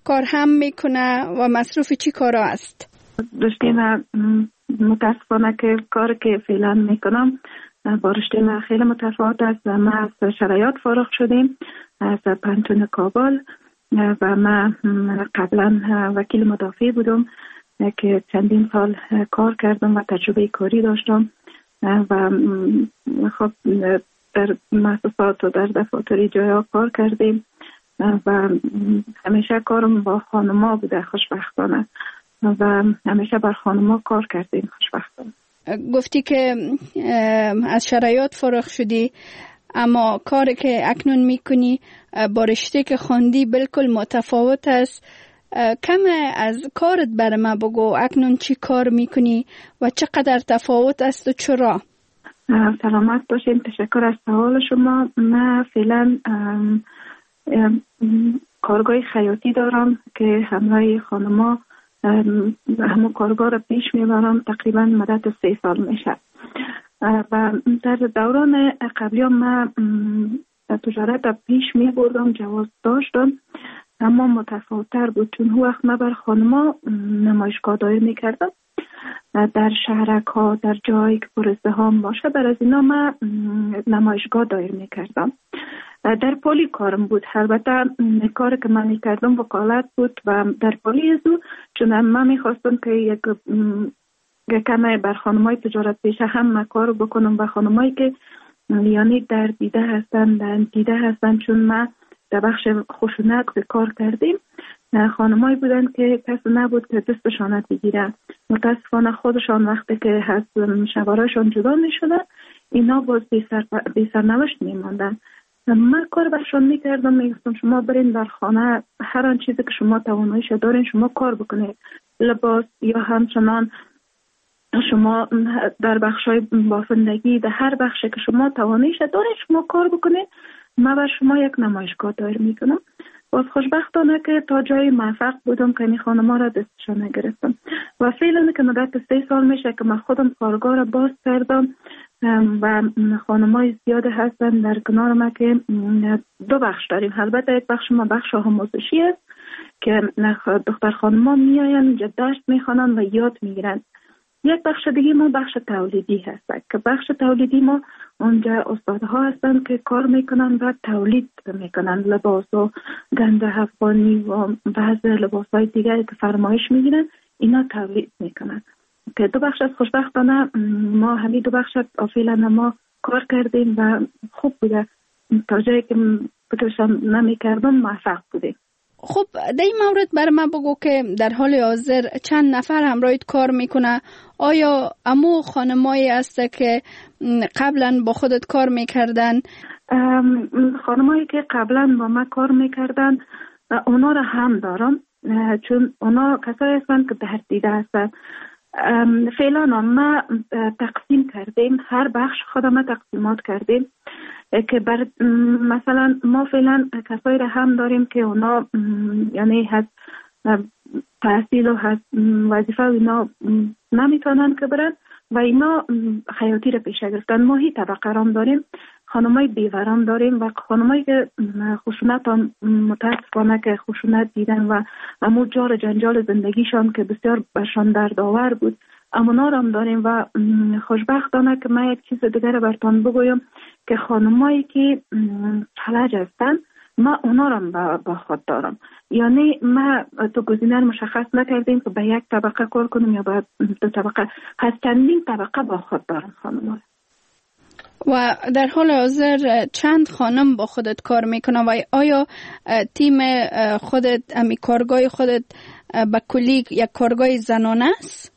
کار هم میکنه و مصروف چی کارا است؟ رشته متاسفانه که کار که فعلا میکنم با رشته ما خیلی متفاوت است و ما از شرایط فارغ شدیم از پانتون کابل و ما قبلا وکیل مدافع بودم که چندین سال کار کردم و تجربه کاری داشتم و خب در مؤسسات و در دفاتر جایا کار کردیم و همیشه کارم با خانما بوده خوشبختانه و همیشه بر خانما کار کردیم خوشبختانه. گفتی که از شرایط فارغ شدی اما کاری که اکنون میکنی با رشته که خوندی بالکل متفاوت است. کم از کارت بر ما بگو، اکنون چی کار میکنی و چقدر تفاوت است و چرا؟ سلامت باشین، تشکر از سوال شما. من فعلا کارگاه خیاطی دارم که همراه خانما همون کارگاه را پیش میبرم تقریبا مدت 3 سال میشه و در دوران قبلی من تجارت پیش میبردم، جواز داشتم اما متفاوت‌تر بود چون هو وقت من بر خانما نمایشگاه دایر میکردم در شهرک ها در جایی که پر ازدحام باشه، بر از اینا من نمایشگاه دایر میکردم. در پلی کارم بود، البته کاری که من میکردم وکالت بود و در پلی ازو چون من میخواستم که یک کمی بر خانمای تجارت پیشه هم کار بکنم و خانمایی که یعنی در دیده هستن چون من در بخش خشونت کار کردیم خانمایی بودن که کس نبود که دستشان بگیره. متاسفانه خودشان وقتی که از شوهرشان جدا می شدن اینا باز بی سرنوشت می ماندن. من کار برشان می کردم، می گفتم شما برین در خانه هر آن چیزی که شما تواناییش دارین شما کار بکنید، لباس یا همچنان شما در بخشای بافندگی در هر بخشی که شما تواناییش دارین شما کار بکنید، من بر شما یک نمایشگاه دایر میکنم. باز خوشبختانه که تا جای موفق بودم که این خانم‌ها را دستشان نگرفتم و فعلا که مدت 3 سال میشه که من خودم کارگاه را باز کردم و خانم‌های زیاد هستن در کنار ما که 2 بخش داریم. البته یک بخش ما بخش آموزشی است که دختر خانم‌ها میاین اینجا درس میخوانن و یاد میگیرن. یک بخش دیگه ما بخش تولیدی هست که بخش تولیدی ما اونجا استادها هستن که کار میکنن و تولید میکنن لباس و گنده افغانی و بعض لباسهای دیگری که فرمایش میگیرن اینا تولید میکنن که 2 بخش از خوشبختانه ما همین 2 بخش فعلا ما کار کردیم و خوب بوده، تا جایی که بتوشم نمیکردم موفق بودیم. خب در این مورد بر من بگو که در حال حاضر چند نفر همراهت کار میکنه؟ آیا امو خانمایی است که قبلا با خودت کار میکردن؟ خانمایی که قبلا با من کار میکردن اونا را هم دارم چون اونا کسایی هستند که در دیده هستند. فعلا ما تقسیم کردیم، هر بخش خودم تقسیمات کردیم که مثلا ما فعلا کسایی را هم داریم که اونا یعنی هست تحصیل و هست وظیفه اینا نمیتونن که برن و اینا خیاطی را پیش گرفتن. ما هی طبقه رام داریم، خانمای بیورام داریم و خانمایی که خشونت هم متاسفانه که خشونت دیدن و امو جار جنجال زندگیشان که بسیار برشان دردآور بود امونا هم داریم. و خوشبختانه که من یک چیز دیگر براتون بگویم که خانمایی که فلج هستن ما اونا رو با خود دارم، یعنی ما تو گزینه مشخص نکردیم که به یک طبقه کار کنیم یا به 2 طبقه، هست چندین طبقه با خود دارم خانم. و در حال حاضر چند خانم با خودت کار میکنه و آیا تیم خودت امی کارگاه خودت به کلی یک کارگاه زنانه است؟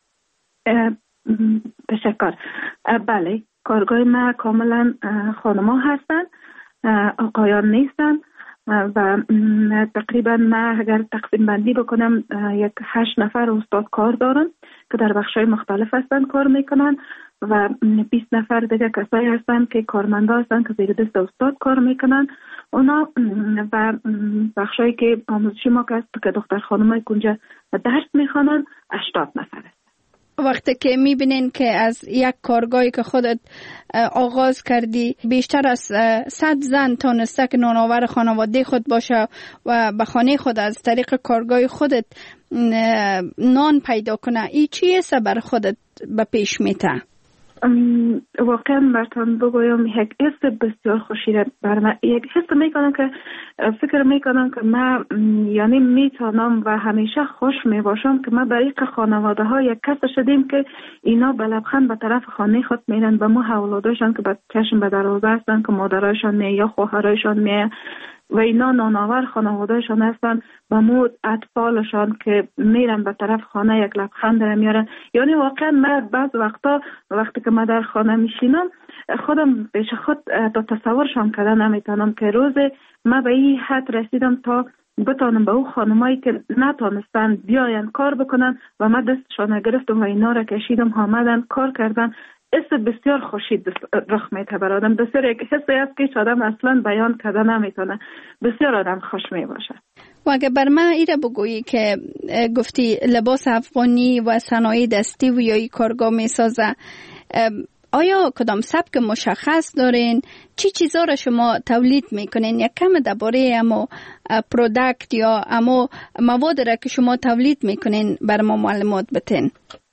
تشکر. بله، کارگاه ما کاملا خانم‌ها هستن، آقایان نیستن و تقریبا ما اگر تقسیم بندی بکنم 8 نفر استاد کار دارن که در بخش‌های مختلف هستن کار میکنن و 20 نفر دیگه کسایی هستن که کارمندا هستن که زیر دست استاد کار میکنن اونا و بخشایی که آموزشی ما که دختر خانمای اونجا درس میخوانن 80 نفر هستن. وقتی که میبینین که از یک کارگاهی که خودت آغاز کردی بیشتر از 100 زن تانسته که نانآور خانواده خود باشه و به خانه خود از طریق کارگاه خودت نان پیدا کنه، این چیه بر خودت به پیش میته؟ واقعا براتون بگویم یک حس بسیار خوشی بر من، یک حس میکنم که فکر میکنم که من یعنی میتونم و همیشه خوش میباشم که ما برای خانواده ها یک کس شدیم که اینا به لبخند به طرف خانه خود میرن، به ما اولادشان که به چشم به دروازه هستن که مادرایشان می یا خواهرایشان می و اینا نانآور خانوادهشان هستن، با مو اطفالشان که میرن به طرف خانه یک لبخند را میارن. یعنی واقعا من بعض وقتی که من در خانه میشینم خودم پیش خود تا تصورشان کردن نمیتونم که روز من به این حد رسیدم تا بتانم به او خانمایی که نتانستن بیاین کار بکنن و من دستشان گرفتم و اینا را کشیدم آمدن کار کردن. حس بسیار خوشی رخ میده بر آدم، بسیار یک حسی است که آدم اصلا بیان کرده نمیتونه، بسیار آدم خوش می باشه. و اگه بر من ایره بگویی که گفتی لباس افغانی و صنایع دستی و یا کارگاه می سازه، آیا کدام سبک مشخص دارین؟ چی چیزا را شما تولید میکنین؟ یک کم درباره امو پروداکت یا امو مواد را که شما تولید میکنین بر ما معلومات بتین؟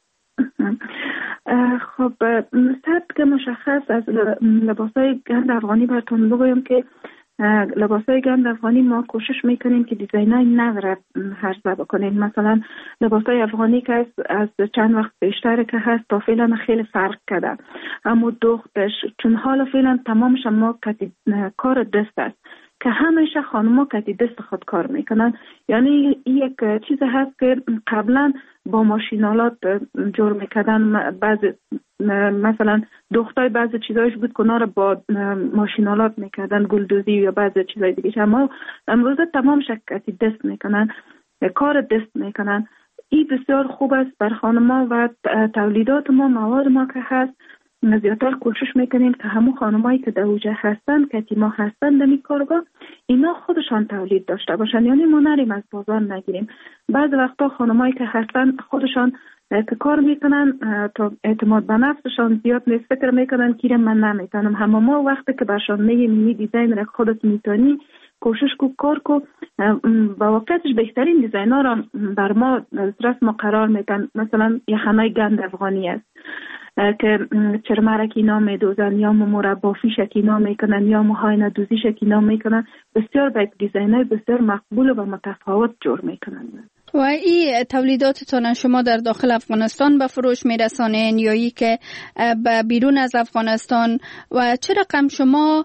خب سبک مشخص از لباسای گند افغانی براتون بگویم که لباسای گند افغانی ما کوشش میکنیم که دیزاینای نو را عرضه بکنیم. مثلا لباسای افغانی که از چند وقت بیشتر که هست تا فعلا خیلی فرق کرده، اما دوختش چون حالا فعلا تمامش ما کار دست است که همیشه خانم‌ها کتی دست خود کار میکنن. یعنی یک چیز هست که قبلا با ماشینالات جور میکردن، بعضی مثلا دختای بعضی چیزایش بود که اونا رو با ماشینالات میکردن، گلدوزی یا بعضی چیزای دیگه، اما امروزه تمام کتی دست میکنن، کار دست میکنن. این بسیار خوب است بر خانم‌ها و تولیدات ما، مواد ما که هست زیادتر کوشش میکنیم که همون خانمایی که در اوجه هستن که ما هستن در این کارگاه اینا خودشان تولید داشته باشن، یعنی ما نریم از بازار نگیریم. بعض وقتا خانمایی که هستن خودشان که کار میکنن تا اعتماد به نفسشان زیاد نیست، فکر میکنن که من نمیتونم، همه ما وقتی که برشان میگیم می دیزاین را خودت میتونی کوشش کو کار کو، با واقعیتش بهترین دیزاین ها را بر ما دسترس ما قرار میدن. مثلا یخنای گند افغانی است که چرمرک اینا میدوزن یا مربا فیشک اینا میکنن یا موهای ندوزیشک اینا میکنن، بسیار به دیزاینای بسیار مقبول و متفاوت جور میکنن. و این تولیداتتان شما در داخل افغانستان به فروش میرسانین یا ای که به بیرون از افغانستان، و چه رقم شما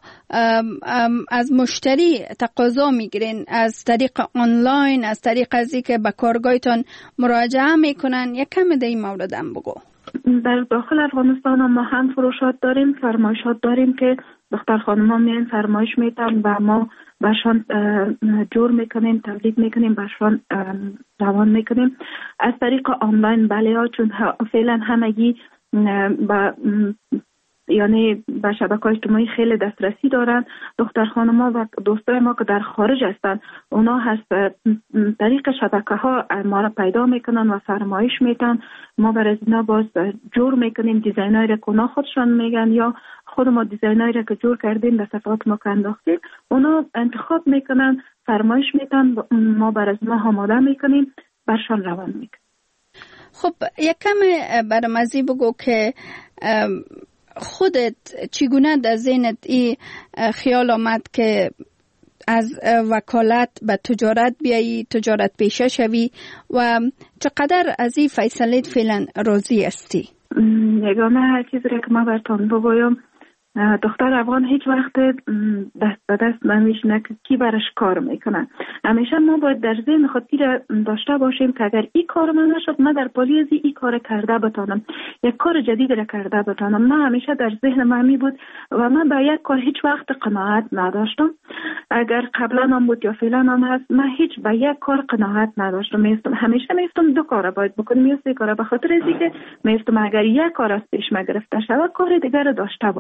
از مشتری تقاضا میگیرین؟ از طریق آنلاین، از طریق ازی که به کارگاهتان مراجعه میکنن؟ یک کم در این مورد هم بگو. در داخل افغانستان ما هم فروشات داریم، فرمایشات داریم که دختر خانم ها میان فرمایش میتن و ما برشان جور میکنیم، تولید میکنیم، برشان روان میکنیم. از طریق آنلاین بله ها، چون فعلا همگی یعنی به شبکه‌های اجتماعی خیلی دسترسی دارن. دختر خانم‌ها و دوستای ما که در خارج هستن اونا هست طریق شبکه‌ها ما را پیدا میکنن و فرمایش میتن، ما برای اینا باز جور میکنیم دیزاینایی را که اونا خودشان میگن یا خود ما دیزاینایی را که جور کردیم به صفحات ما که انداختیم، اونا انتخاب میکنن، فرمایش میتن، ما برای اینا آماده میکنیم، برشان روان میکنیم. خب یک کم برمزی بگو که خودت چگونه در ذهنت این خیال آمد که از وکالت به تجارت بیایی، تجارت پیشه شوی، و چقدر از این فیصله فعلا راضی هستی؟ یگانه چیزی که ما براتون بگویم، دختر افغان هیچ وقت دست به دست نمیشینه که کی برش کار میکنه. همیشه ما باید در ذهن خود داشته باشیم که اگر این کار من نشد، من در پالی از این کار کرده بتانم، یک کار جدید را کرده بتانم. من همیشه در ذهن من می بود و من به یک کار هیچ وقت قناعت نداشتم. اگر قبلا هم بود یا فعلا هم هست، من هیچ به یک کار قناعت نداشتم. همیشه میستم دو کار باید بکنم یا سه کار، به خاطر اینکه میستم اگر یک کار از پیش ما گرفته شود کار دیگر را داشته باشم.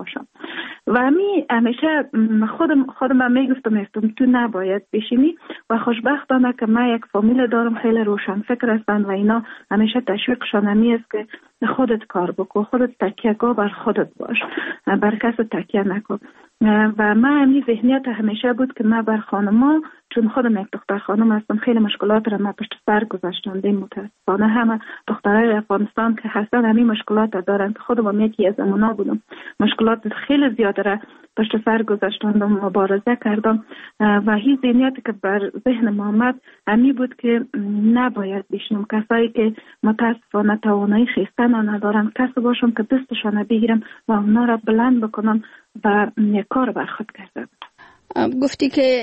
و همیشه خودم میگفتم تو نباید بشینی و خوشبختانه که من یک فامیل دارم خیلی روشن فکر هستن و اینا همیشه تشویقشان همی است که خودت کار بکن، خودت تکیه‌گاه بر خودت باش، بر کس تکیه نکن. و من همین ذهنیت همیشه بود که من بر خانما، چون خودم یک دختر خانم هستم، خیلی مشکلات را من پشت سر گذاشتم. متاسفانه همه دخترای افغانستان که هستن همین مشکلات دارن که خودم یکی از اونا بودم. مشکلات خیلی زیاده را پشت سر گذاشتم و مبارزه کردم و هیچ ذهنیتی که بر ذهن ما آمد همین بود که نباید بشنم کسایی که متاسفانه توانایی خیستن ندارن کسی باشم که دستشان بگیرم و اونا را بلند بکنم و کار بر خود کردم. گفتی که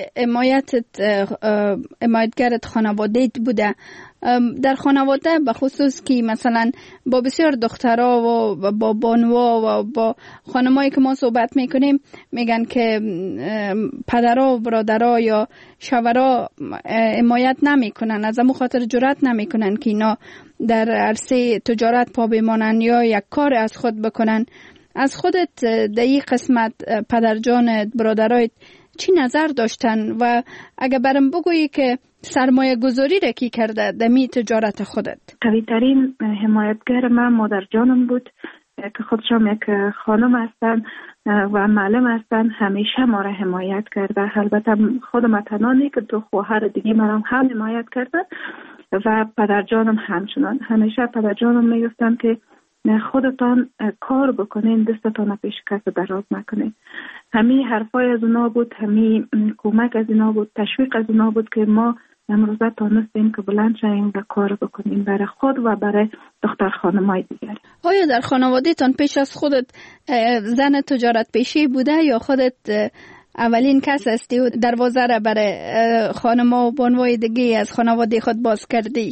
حمایتگرت خانواده‌ت بوده. در خانواده به خصوص که مثلا با بسیار دخترها و با بانوها و با خانمایی که ما صحبت میکنیم میگن که پدرها و برادرها یا شوهرها حمایت نمیکنن، از همون خاطر جرأت نمیکنن که اینا در عرصه تجارت پا بمانن یا یک کار از خود بکنن. از خودت در این قسمت پدرجانت، برادرایت چی نظر داشتن و اگه برام بگویی که سرمایه گذاری را کی کرده دمی تجارت خودت؟ قوی ترین حمایتگر من مادر جانم بود که خودشم یک خانم هستن و معلم هستن. همیشه ما را حمایت کرده. البته خودم تنانی که تو خواهر دیگه مرا هم حمایت کرده و پدر جانم همچنان. همیشه پدر جانم میگفتن که خودتان کار بکنین، دستتان پیش کس دراز نکنین. همین حرفای از اونا بود، همین کمک از اونا بود، تشویق از اونا بود که ما امروزه تانستیم که بلند شویم و کار بکنیم برای خود و برای دختر خانمای دیگر. آیا در خانواده تان پیش از خودت زن تجارت پیشی بوده یا خودت اولین کس هستی و دروازه را برای خانما و بانوای دیگه از خانواده خود باز کردی؟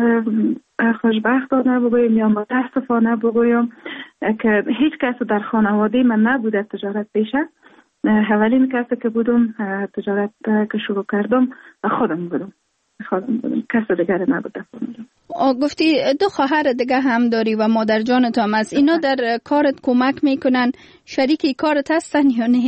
خوشبختانه بگویم یا متاسفانه بگویم که هیچ کس در خانواده من نبوده تجارت پیشه. اولین کسی که بودم تجارت که شروع کردم خودم بودم. کس دیگر نبوده. گفتی دو خواهر دیگه هم داری و مادر جانت هم از اینا در کارت کمک میکنن، شریکی کارت هستن یا نه؟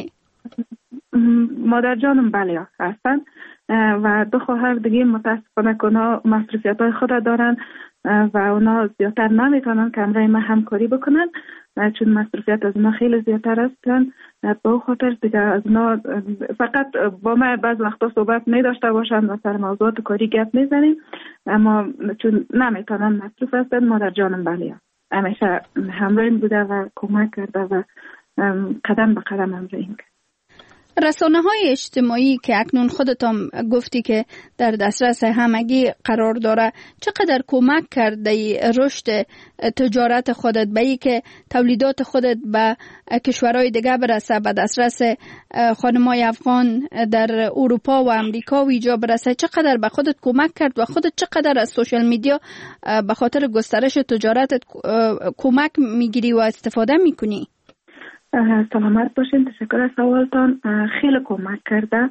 مادر جانم بله هستن و دو خواهر دیگه متاسفانه که اونا مصروفیت‌های خود دارن و اونا زیادتر نمیتونن که همراه من همکاری بکنن چون مصروفیت از اونا خیلی زیادتر هستن. به او خاطر دیگه از اونا فقط با من بعض وقتا صحبت میداشته باشن و سر موضوعات کاری گپ میزنیم، اما چون نمیتونن مصروف هستن مادر جانم بله همیشه همراهیم بوده و کمک کرده و قدم به قدم همراهیم کرد. رسانه‌های اجتماعی که اکنون خودت هم گفتی که در دسترس همگی قرار داره چقدر کمک کرده رشد تجارت خودت به این که تولیدات خودت به کشورهای دیگه برسه، به دسترس خانمای افغان در اروپا و امریکا و اینجا برسه؟ چقدر به خودت کمک کرد و خودت چقدر از سوشال میدیا به خاطر گسترش تجارتت کمک میگیری و استفاده میکنی؟ سلامت باشین. تشکر از سوالتان. خیلی کمک کرده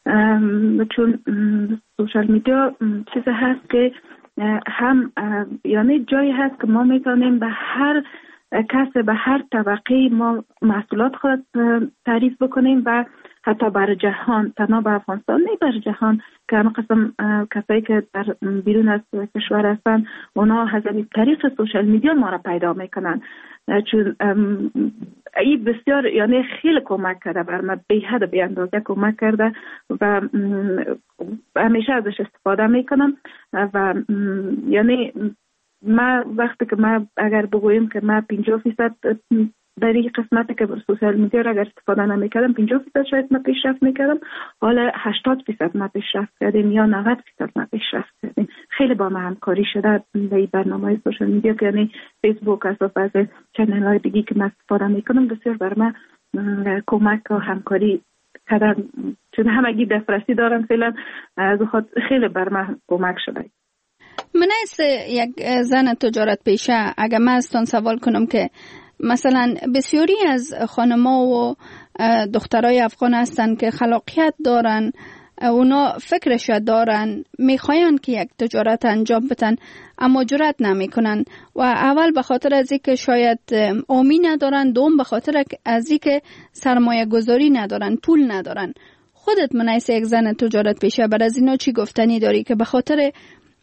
چون سوشال میدیا چیز هست که هم یعنی جایی هست که ما میتونیم به هر کس به هر طبقه ما محصولات خود تعریف بکنیم و حتی بر جهان، تنها به افغانستان نه بر جهان که همه قسم کسایی که در بیرون از کشور هستن اونا از طریق سوشال میدیا ما را پیدا میکنن چون این بسیار یعنی خیلی کمک کرده بر من، به حد بی اندازه کمک کرده و همیشه ازش استفاده میکنم و یعنی من وقتی که من اگر بگویم که من 50% در این قسمتی که سوشال میدیا را اگر استفاده نمیکردم 50% شاید من پیشرفت میکردم، حالا 80% ما پیشرفت کردیم یا 90% ما پیشرفت کردیم. خیلی با ما همکاری شده به این برنامه سوشال میدیا که یعنی فیسبوک از چنل های دیگه که من استفاده میکنم بسیار بر من کمک و همکاری کردن چون همگی دسترسی دارن فعلا از خود خیلی بر من کمک شده. من از یک زن تجارت پیشه اگر من ازتان سوال کنم که مثلا بسیاری از خانما و دخترای افغان هستن که خلاقیت دارن اونا فکرش دارن، میخواین که یک تجارت انجام بدن اما جرأت نمیکنن و اول به خاطر از اینکه شاید آمی ندارن، دوم به خاطر از اینکه سرمایه گذاری ندارن، پول ندارن. خودت منیس یک زن تجارت پیشه بر از اینا چی گفتنی داری که به خاطر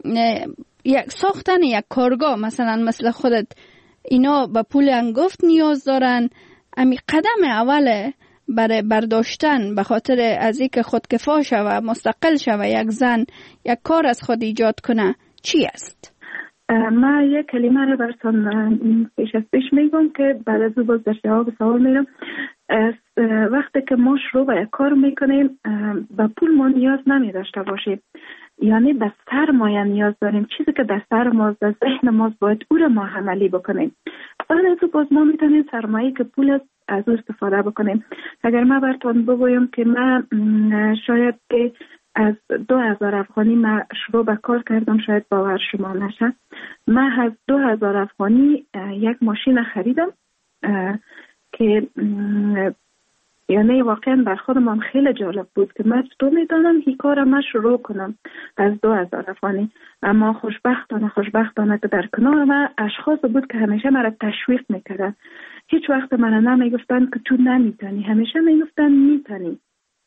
یک ساختن یک کارگاه مثلا مثل خودت اینا به پول انگفت نیاز دارن؟ امی قدم اوله برای برداشتن به خاطر از اینکه خودکفا شوه، مستقل شوه، یک زن یک کار از خود ایجاد کنه چی است؟ ما یک کلمه رو براتون پیش از پیش میگم که بعد از باز در جواب سوال میرم. وقتی که ما شروع به یک کار میکنیم به پول ما نیاز نمی داشته باشیم، یعنی به سرمایه نیاز داریم. چیزی که در سر ماست، در ذهن ماست، باید او رو ما عملی بکنیم. بعد از باز ما میتونیم سرمایه که پول است از او استفاده بکنیم. اگر ما براتون بگویم که من شاید که از 2000 افغانی من شروع به کار کردم، شاید باور شما نشه، من از 2000 افغانی یک ماشین خریدم که یعنی واقعا بر خودم خیلی جالب بود که من چطور میدانم این کار من شروع کنم از 2000 افغانی. اما خوشبختانه که در کنار من اشخاص بود که همیشه مرا تشویق میکردن. هیچ وقت من نمیگفتن که تو نمیتونی، همیشه میگفتن میتونی.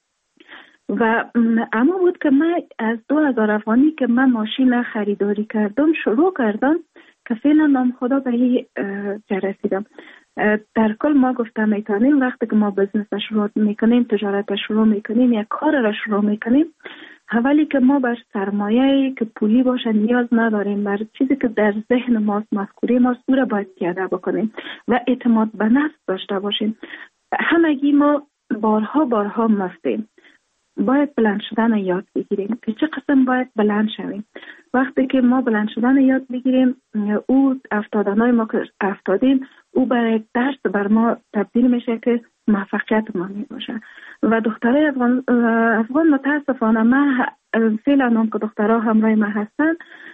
و اما بود که من از 2000 افغانی که من ماشین خریداری کردم شروع کردم که فعلا نام خدا به این رسیدم. در کل ما گفتم میتونیم وقتی که ما بزنس شروع میکنیم، تجارت شروع میکنیم، یک کار را شروع میکنیم، اولی که ما بر سرمایه که پولی باشه نیاز نداریم، بر چیزی که در ذهن ماست، مفکوره ماست، او را باید پیاده بکنیم و اعتماد به نفس داشته باشیم. همگی ما بارها مستیم. باید بلند شدن یاد بگیریم که چه قسم باید بلند شویم. وقتی که ما بلند شدن یاد بگیریم، او افتادنهای ما که افتادیم او برای درس بر ما تبدیل میشه که موفقیت ما می باشه. و دخترای افغان متاسفانه من فعلا هم که دخترها همراه ما هستن،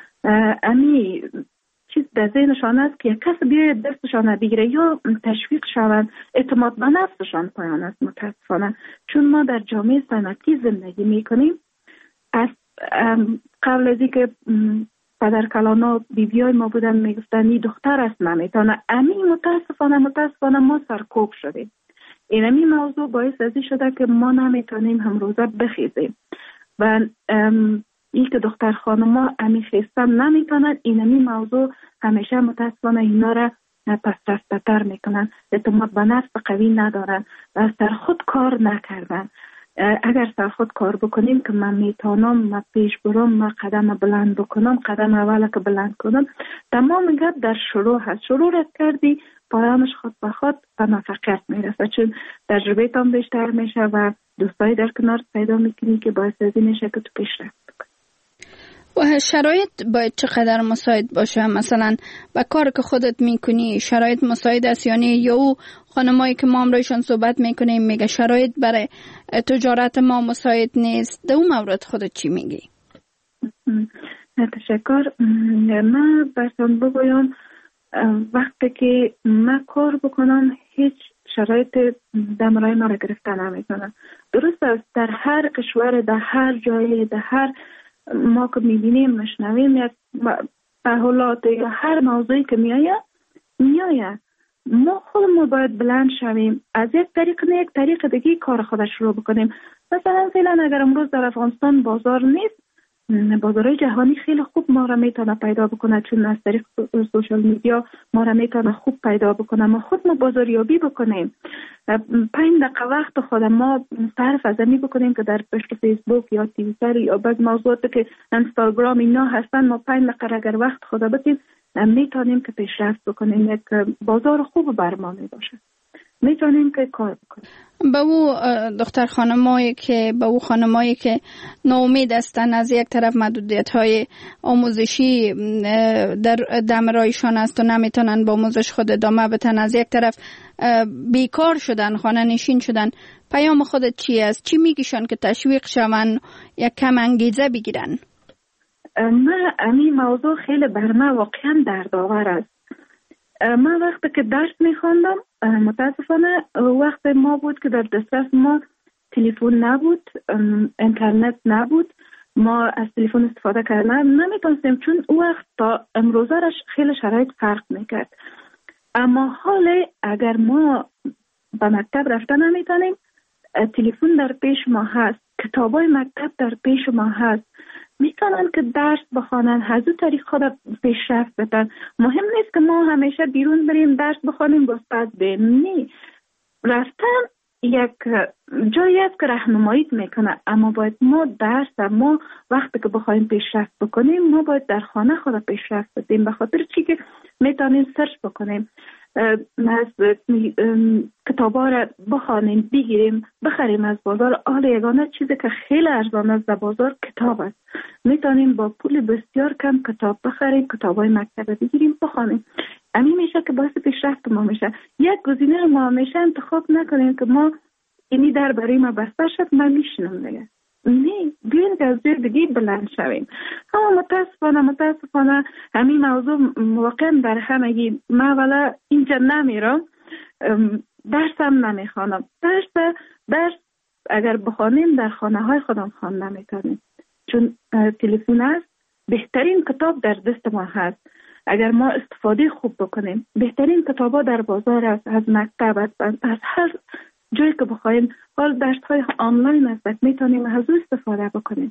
امی چیز در ذهنشان است که یک کس بیاید دستشان بگیره یا تشویق شوند، اعتماد به نفسشان پایان است متاسفانه. چون ما در جامعه صنعتی زندگی میکنیم. از قبل از اینکه پدر کلانا بیبیای ما بودن میگفتن این دختر است نمیتونه، امی متاسفانه ما سرکوب شدیم. اینمی موضوع باعث ازی شده که ما نمیتونیم هم روزه بخیزیم و این که دختر خانما امی خیستن نمیتونن. اینمی موضوع همیشه متاسفانه اینا را پس رفتتر میکنن، اعتماد به نفس قوی ندارن و سر خود کار نکردن. اگر سر خود کار بکنیم که من میتونم، من پیش برم، من قدم بلند بکنم، قدم اول که بلند کنم، تمام گپ در شروع هست. شروع رد کردی پایانش خود به خود به موفقیت میرسه، چون تجربه تام بیشتر میشه و دوستایی در کنار پیدا میکنی که باعث ازی میشه که تو پیشرفت بکنی. و شرایط باید چقدر مساعد باشه؟ مثلا با کار که خودت میکنی شرایط مساعد است؟ یعنی یا او خانمایی که ما امروزشان صحبت میکنیم میگه شرایط برای تجارت ما مساعد نیست، در اون مورد خودت چی میگی؟ تشکر. من براتون بگویم وقتی که من کار بکنم هیچ شرایط دمرای ما را گرفتن نمیکنم. درست است در هر کشور، در هر جای، در هر ما که میبینیم مشنویم یک تحولات یا هر موضوعی که میآید ما خودمون باید بلند شویم، از یک طریق نه یک طریق دیگه کار خودش رو بکنیم. مثلا فعلا اگر امروز در افغانستان بازار نیست، بازارهای جهانی خیلی خوب ما را میتونه پیدا بکنه، چون از طریق سوشال میدیا ما را میتونه خوب پیدا بکنه. ما خود ما بازاریابی بکنیم، 5 دقیقه وقت خود ما صرف از این بکنیم که در پشت فیسبوک یا توییتر یا بعض موضوعاتی که اینستاگرام اینا هستن، ما 5 دقیقه اگر وقت خود بدیم میتونیم که پیشرفت بکنیم. یک بازار خوب بر ما میباشه، میتونیم که کار بکنیم. به او دختر خانمایی که ناامید هستن، از یک طرف محدودیت‌های آموزشی در دمرایشان است و نمیتونن با آموزش خود ادامه بدن، از یک طرف بیکار شدن، خانه نشین شدن، پیام خودت چی است؟ چی میگیشن که تشویق شون یا کم انگیزه بگیرن؟ من این موضوع خیلی بر من واقعا دردآور است. من وقتی که درس میخواندم متاسفانه وقت ما بود که در دسترس ما تلفن نبود، اینترنت نبود، ما از تلفن استفاده کردن نمیتونستیم، چون او وقت تا امروزه خیلی شرایط فرق میکرد. اما حال اگر ما به مکتب رفتن نمیتونیم، تلفن در پیش ما هست، کتابای مکتب در پیش ما هست، میتونن که درس بخوانن، از او طریق خود پیشرفت بدن. مهم نیست که ما همیشه بیرون بریم درس بخوانیم باز پس بریم، نه، رفتن یک جایی است که راهنمایی میکنه، اما باید ما وقتی که بخوایم پیشرفت بکنیم ما باید در خانه خود پیشرفت بدیم، به خاطر چی که میتونیم سرچ بکنیم، کتابا را بخوانیم، بگیریم، بخریم از بازار. یگانه چیزی که خیلی ارزان است در بازار کتاب است، میتونیم با پول بسیار کم کتاب بخریم، کتابای مکتب بگیریم بخوانیم. همین میشه که باعث پیشرفت ما میشه. یک گزینه رو ما همیشه انتخاب نکنیم که ما اینی در برای ما بسته شد من میشنم دیگه، نه، بیاین که از جای دیگه بلند شویم. اما متاسفانه همین موضوع واقعا در همگی. من اولا اینجا نمیرم، درسم نمیخوانم. درس اگر بخوانیم در خانه های خودم خواندن میتونیم، چون تلفن است، بهترین کتاب در دست ما هست. اگر ما استفاده خوب بکنیم، بهترین کتابا در بازار است، از مکتب است، از هر جایی که بخوایم. حال درس های آنلاین است، میتونیم از او استفاده بکنیم.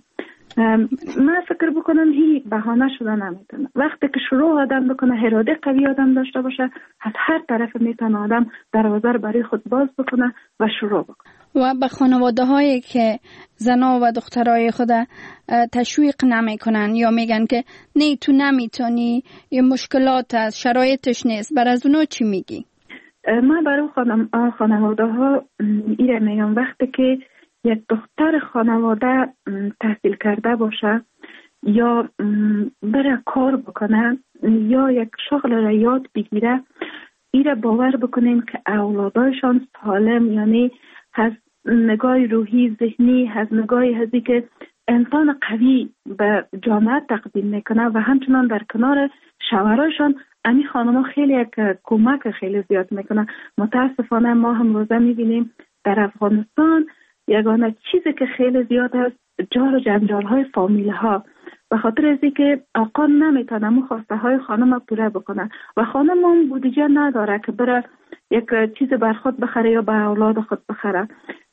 من فکر بکنم هی بهانه شده نمیتونه. وقتی که شروع آدم بکنه، اراده قوی آدم داشته باشه، از هر طرف میتونه آدم دروازه رو برای خود باز بکنه و شروع بکنه. و به خانواده هایی که زنا و دخترای خود تشویق نمی کنن یا میگن که نه تو نمیتونی، یه مشکلات است، شرایطش نیست، بر از اونو چی میگی؟ من برای خانواده ها ایره میگم، وقتی که یک دختر خانواده تحصیل کرده باشه یا بره کار بکنه یا یک شغل را یاد بگیره، ایره باور بکنیم که اولادایشان سالم، یعنی از نگاه روحی ذهنی، از نگاه هزی که انسان قوی به جامعه تقدیم میکنه و همچنان در کنار شوهرایشان امی خانم ها خیلی یک کمک خیلی زیاد میکنه. متاسفانه ما هم روزه میبینیم در افغانستان یگانه چیزی که خیلی زیاد است جار و جنجال های فامیل ها، به خاطر از اینکه آقا نمیتونه مو خواسته های خانم پوره بکنه و خانم هم بودجه نداره که بره یک چیز بر خود بخره یا به اولاد خود بخره.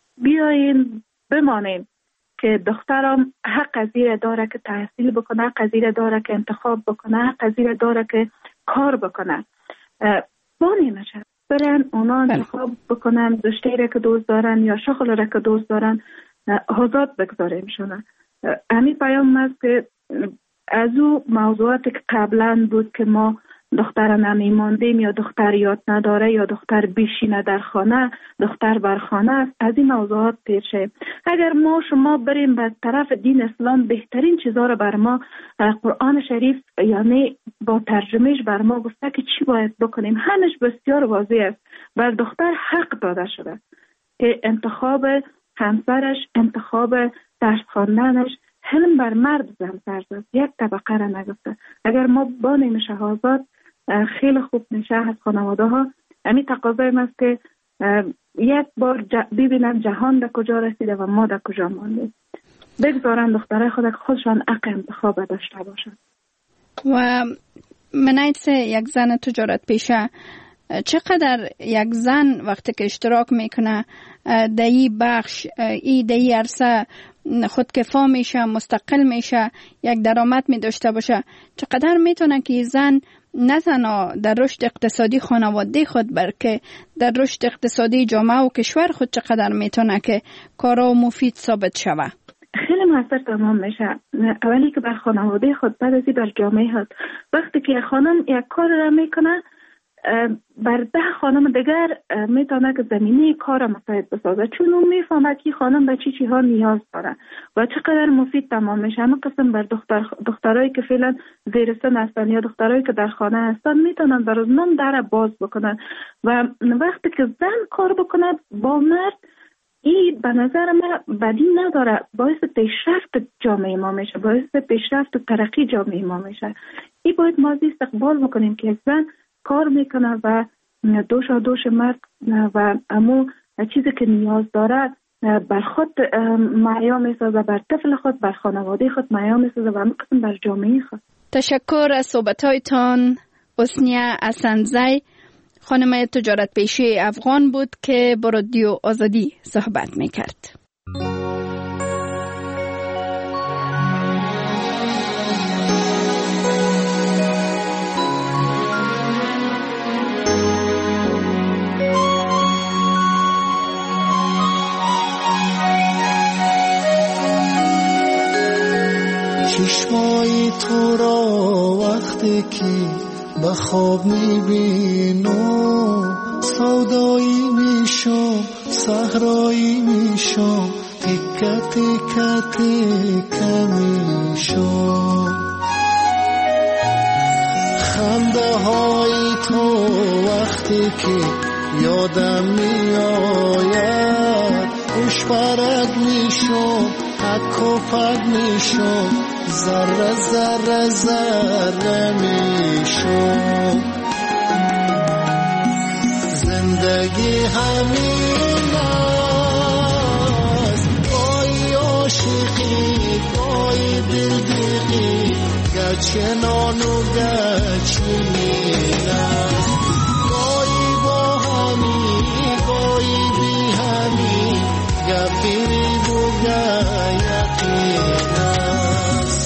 بیاین بمانیم که دخترم حق ازیر داره که تحصیل بکنه، حق ازیر داره که انتخاب بکنه، حق ازیر داره که کار بکنه. بانی نشه برن اونا انتخاب بکنن، رشته را که دوست دارن یا شغل را که دوست دارن، آزاد بگذاریم شونه. همین پیام است که از او موضوعاتی که قبلا بود که ما دختر نمیماندیم یا دختر یاد نداره یا دختر بیشینه در خانه، دختر بر خانه است، از این موضوعات پیر شیم. اگر ما شما بریم به طرف دین اسلام، بهترین چیزا رو بر ما قرآن شریف یعنی با ترجمهش بر ما گفته که چی باید بکنیم. همش بسیار واضح است. بر دختر حق داده شده که انتخاب همسرش، انتخاب درس خواندنش، حلم بر مرد زن است، یک طبقه را نگفته. اگر ما بانیم شهازاد خیلی خوب میشه از خانواده ها. همین تقاضای است که یک بار ببینن جهان در کجا رسیده و ما در کجا ماندیم. بگذارن دخترای خود خودشان حق انتخاب داشته باشن. و منایت یک زن تجارت پیشه، چقدر یک زن وقتی که اشتراک میکنه در این بخش، در این عرصه خودکفا میشه، مستقل میشه، یک درآمد می داشته باشه، چقدر میتونه که زن نه تنها در رشد اقتصادی خانواده خود بلکه در رشد اقتصادی جامعه و کشور خود چقدر میتونه که کارا مفید ثابت شوه؟ خیلی موثر تمام میشه. اولی که بر خانواده خود، بعد ازی بر جامعه خود. وقتی که خانم یک کار را میکنه، بر 10 خانم دیگر میتونه که زمینه کار مساعد بسازه، چون اون میفهمه که خانم به چی ها نیاز داره و چقدر مفید تمام میشه. همه قسم بر دخترایی که فعلا زیر سن هستن یا دخترایی که در خانه هستن میتونن بر اونم در باز بکنن و وقتی که زن کار بکنه با مرد، این به نظر من بدی نداره، باعث پیشرفت جامعه ما میشه، باعث پیشرفت و ترقی جامعه ما میشه. این باید ما استقبال بکنیم که زن کار میکنه و دوش مرد و امو چیزی که نیاز داره بر خود معیا میسازه، بر طفل خود، بر خانواده خود معیا میسازه و همین قسم بر جامعه خود. تشکر از صحبت‌هایتان. حسنیه اسندزی، خانم تجارت پیشه افغان بود که با رادیو آزادی صحبت میکرد. چشمای تو را وقتی که به خواب میبینم سودایی میشم، صحرایی میشم، تکه تکه تکه میشم. خنده های تو وقتی که یادم میآید خوش برگ میشم، حک و پک میشم، ذره ذره ذره میشم. زندگی همین است، گاهی عاشقی گاهی دلدیقی، گرچه نان و گرچه نین است. گاهی با همی گاهی بی همی، گپی بو یقین است.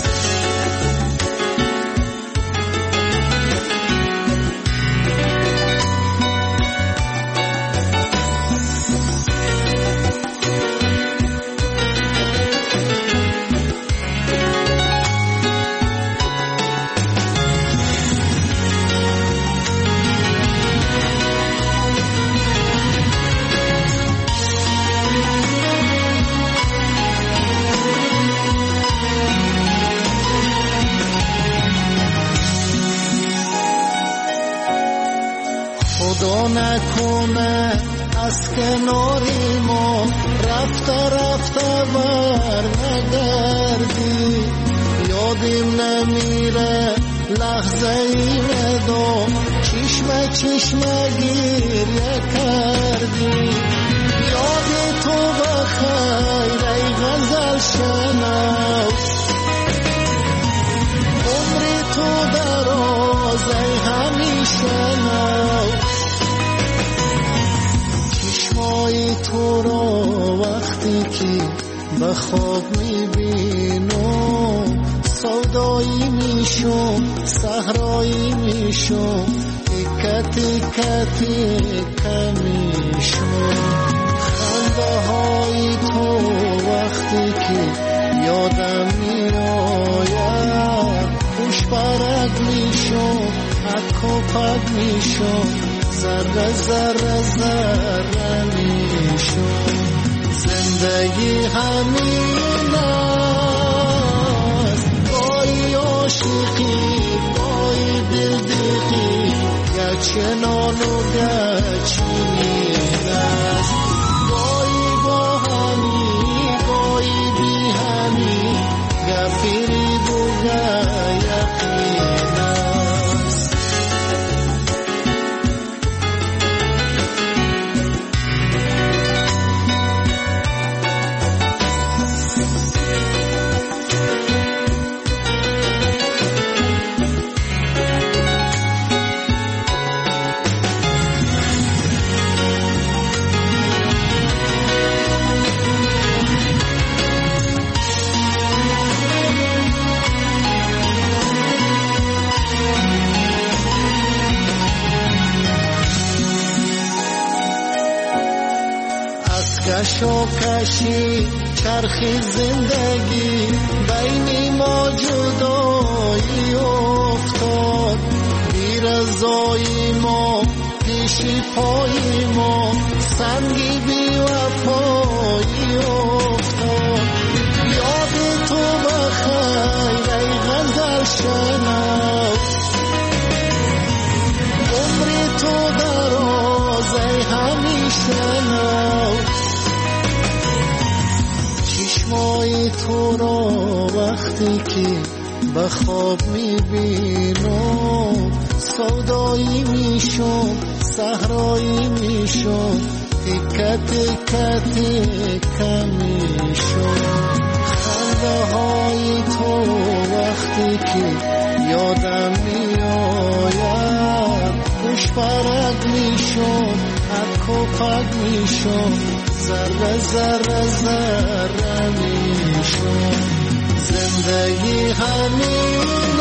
خدا نکنه از کناری ما رفته رفته بر نگردی، یادیم نمیره لحظه ای ندام چشمه چشمه گریه کردی. یاد تو بخیر ای غزل شنو، عمری تو دراز ای همیشه نو. چشمای تو را وقتی که به خواب میبینم سودایی میشم، صحرایی میشم، تکه تکه تکه میشم. خنده های تو وقتی که یادم میآید خوش برگ میشم، حک و پک میشم، ذره ذره ذره میشم. زندگی همین است، گاهی عاشقی گاهی دلدیقی، گرچه نان و گرچه نین است. گاهی با همی گاهی بی همی، گپی بو یقین است. کشی چرخی زندگی بین ما جدایی افتاد، بی رضای ما پیشی پای ما سنگی بی وفایی افتاد. یاد تو بخیر ای غزل شنو، عمری تو دراز ای همیشه نو. چشمای تو را وقتی که به خواب میبینم سودایی میشم، صحرایی میشم، تکه تکه تکه میشد. خنده های تو وقتی که یادم میآید خوش برگ میشد، اک و پک میشد، ذره ذره ذره میشد. زندگی همین